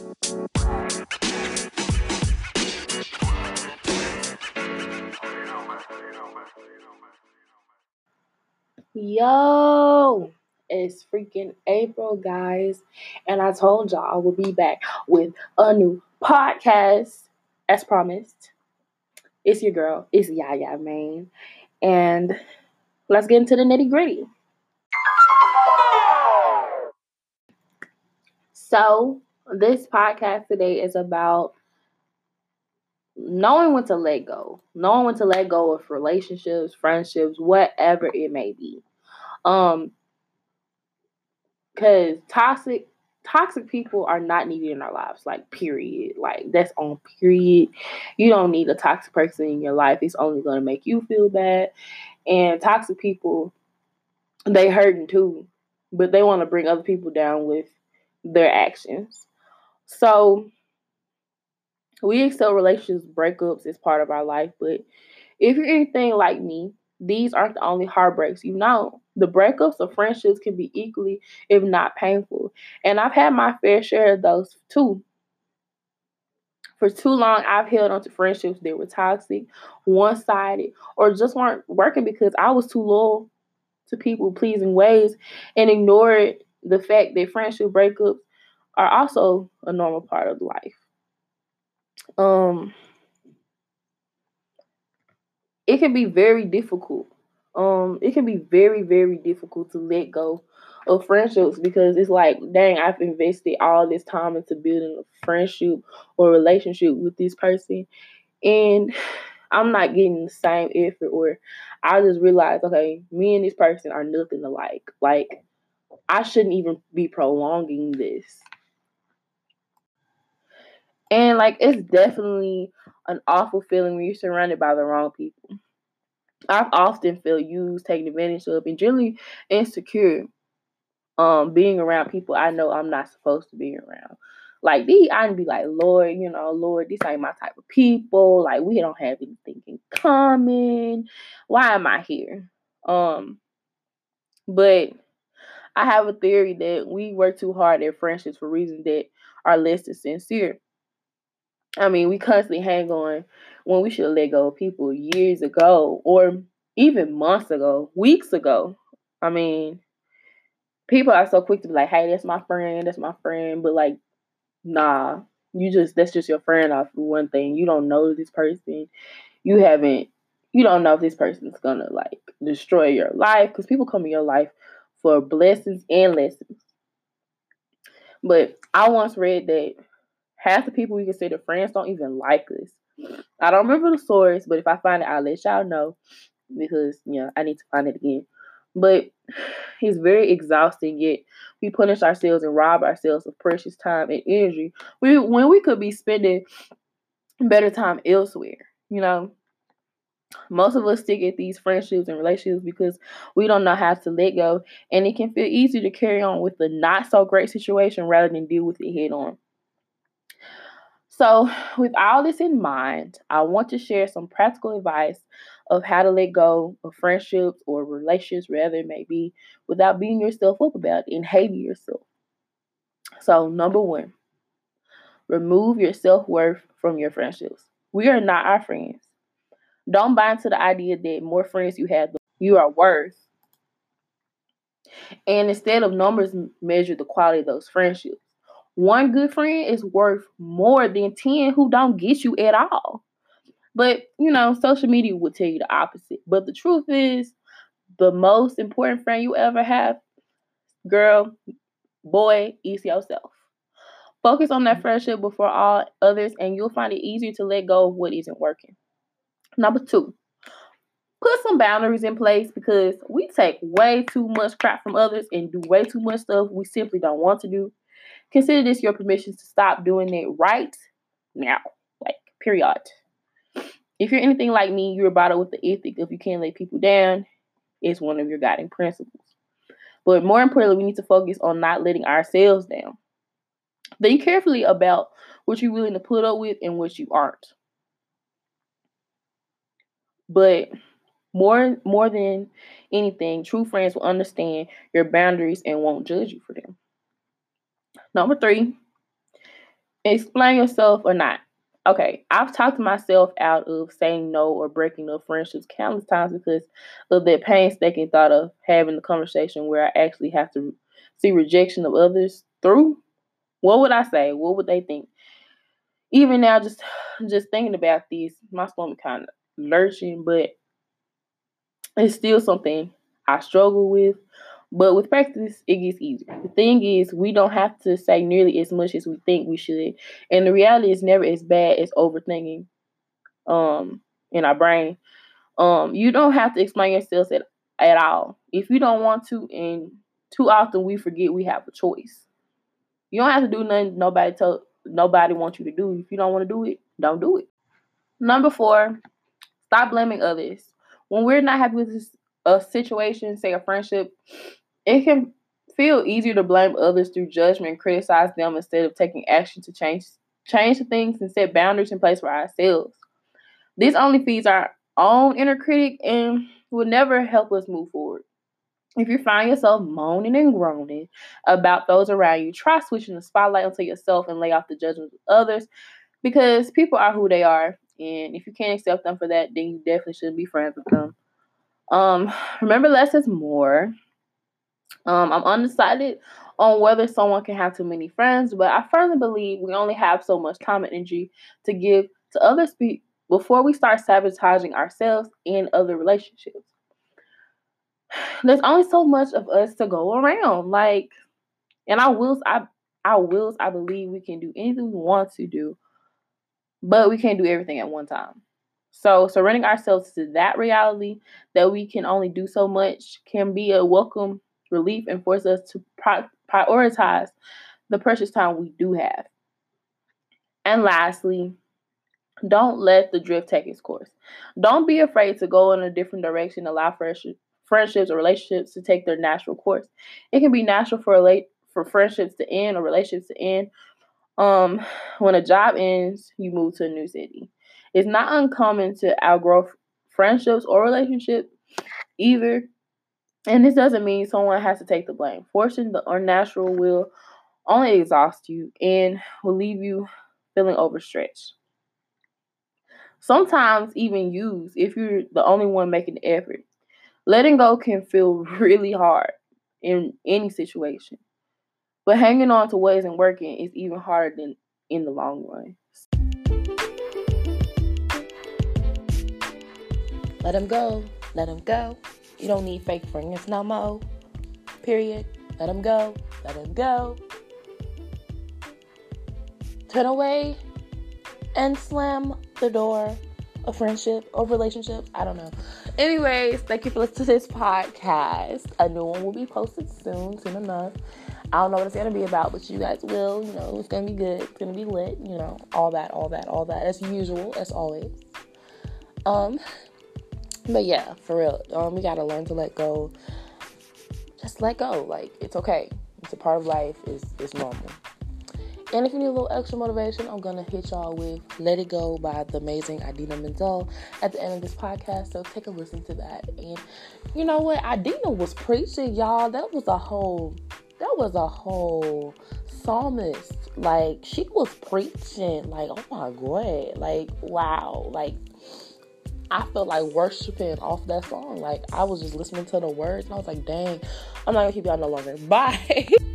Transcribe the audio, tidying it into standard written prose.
Yo, it's freaking April, guys. And I told y'all I will be back with a new podcast as promised. It's your girl, it's Yaya, man. And let's get into the nitty gritty. So, this podcast today is about knowing when to let go, knowing when to let go of relationships, friendships, whatever it may be. Um, because toxic people are not needed in our lives, like period. Like that's on period. You don't need a toxic person in your life. It's only going to make you feel bad. And toxic people, they hurting too, but they want to bring other people down with their actions. So we accept relationships breakups as part of our life, but if you're anything like me, these aren't the only heartbreaks you know. The breakups of friendships can be equally, if not painful. And I've had my fair share of those too. For too long, I've held on to friendships that were toxic, one sided, or just weren't working because I was too loyal to people pleasing ways and ignored the fact that friendship breakups are also a normal part of life. Um, it can be very difficult. It can be very, very difficult to let go of friendships because it's like, dang, I've invested all this time into building a friendship or relationship with this person, and I'm not getting the same effort, or I just realized, okay, me and this person are nothing alike. Like, I shouldn't even be prolonging this. And like, it's definitely an awful feeling when you're surrounded by the wrong people. I've often felt used, taken advantage of, and generally insecure. Being around people I know I'm not supposed to be around. Like these, I'd be like, Lord, Lord, this ain't my type of people. Like we don't have anything in common. Why am I here? But I have a theory that we work too hard at friendships for reasons that are less than sincere. I mean, we constantly hang on when we should let go of people years ago, or even months ago, weeks ago. I mean, people are so quick to be like, "Hey, that's my friend," but like, nah, that's just your friend off one thing. You don't know this person. You haven't. You don't know if this person's gonna like destroy your life because people come in your life for blessings and lessons. But I once read that half the people we consider friends don't even like us. I don't remember the source, but if I find it, I'll let y'all know because I need to find it again. But it's very exhausting, yet we punish ourselves and rob ourselves of precious time and energy when we could be spending better time elsewhere. Most of us stick at these friendships and relationships because we don't know how to let go, and it can feel easy to carry on with the not so great situation rather than deal with it head on. So, with all this in mind, I want to share some practical advice of how to let go of friendships or relationships, wherever it may be, without beating yourself up about it and hating yourself. So, number one, remove your self worth from your friendships. We are not our friends. Don't buy into the idea that more friends you have, you are worth. And instead of numbers, measure the quality of those friendships. One good friend is worth more than 10 who don't get you at all. But, social media would tell you the opposite. But the truth is, the most important friend you ever have, girl, boy, is yourself. Focus on that friendship before all others, and you'll find it easier to let go of what isn't working. Number two, put some boundaries in place because we take way too much crap from others and do way too much stuff we simply don't want to do. Consider this your permission to stop doing it right now. Like, period. If you're anything like me, you're about it with the ethic of you can't let people down. It's one of your guiding principles. But more importantly, we need to focus on not letting ourselves down. Think carefully about what you're willing to put up with and what you aren't. But more than anything, true friends will understand your boundaries and won't judge you for them. Number three, Explain yourself or not. Okay, I've talked myself out of saying no or breaking up friendships countless times because of that painstaking thought of having the conversation where I actually have to see rejection of others through. What would I say? What would they think? Even now, just thinking about this, my stomach kind of lurching, but it's still something I struggle with. But with practice, it gets easier. The thing is, we don't have to say nearly as much as we think we should. And the reality is never as bad as overthinking in our brain. You don't have to explain yourself at all. If you don't want to, and too often we forget we have a choice. You don't have to do nothing nobody wants you to do. If you don't want to do it, don't do it. Number 4, stop blaming others. When we're not happy with a situation, say a friendship, it can feel easier to blame others through judgment and criticize them instead of taking action to change the things and set boundaries in place for ourselves. This only feeds our own inner critic and will never help us move forward. If you find yourself moaning and groaning about those around you, try switching the spotlight onto yourself and lay off the judgment of others because people are who they are. And if you can't accept them for that, then you definitely shouldn't be friends with them. Remember, less is more. I'm undecided on whether someone can have too many friends, but I firmly believe we only have so much time and energy to give to others before we start sabotaging ourselves and other relationships. There's only so much of us to go around. And I believe we can do anything we want to do, but we can't do everything at one time. So surrendering ourselves to that reality that we can only do so much can be a welcome relief and force us to prioritize the precious time we do have. And lastly, don't let the drift take its course. Don't be afraid to go in a different direction. Allow friendships or relationships to take their natural course. It can be natural for friendships to end or relationships to end. When a job ends, you move to a new city. It's not uncommon to outgrow friendships or relationships either. And this doesn't mean someone has to take the blame. Forcing the unnatural will only exhaust you and will leave you feeling overstretched. Sometimes even used if you're the only one making the effort. Letting go can feel really hard in any situation. But hanging on to what isn't working is even harder than in the long run. Let them go. Let them go. You don't need fake friends no more. Period. Let them go. Let them go. Turn away and slam the door of friendship or relationships. I don't know. Anyways, thank you for listening to this podcast. A new one will be posted soon enough. I don't know what it's going to be about, but you guys will. It's going to be good. It's going to be lit. All that. As usual, as always. But yeah, for real. We got to learn to let go. Just let go. It's okay. It's a part of life. It's normal. And if you need a little extra motivation, I'm going to hit y'all with Let It Go by the amazing Idina Menzel at the end of this podcast. So take a listen to that. And you know what? Idina was preaching, y'all. That was a whole psalmist. She was preaching. Oh my God. Wow. I felt like worshiping off that song. I was just listening to the words and I was like, dang, I'm not going to keep y'all no longer. Bye.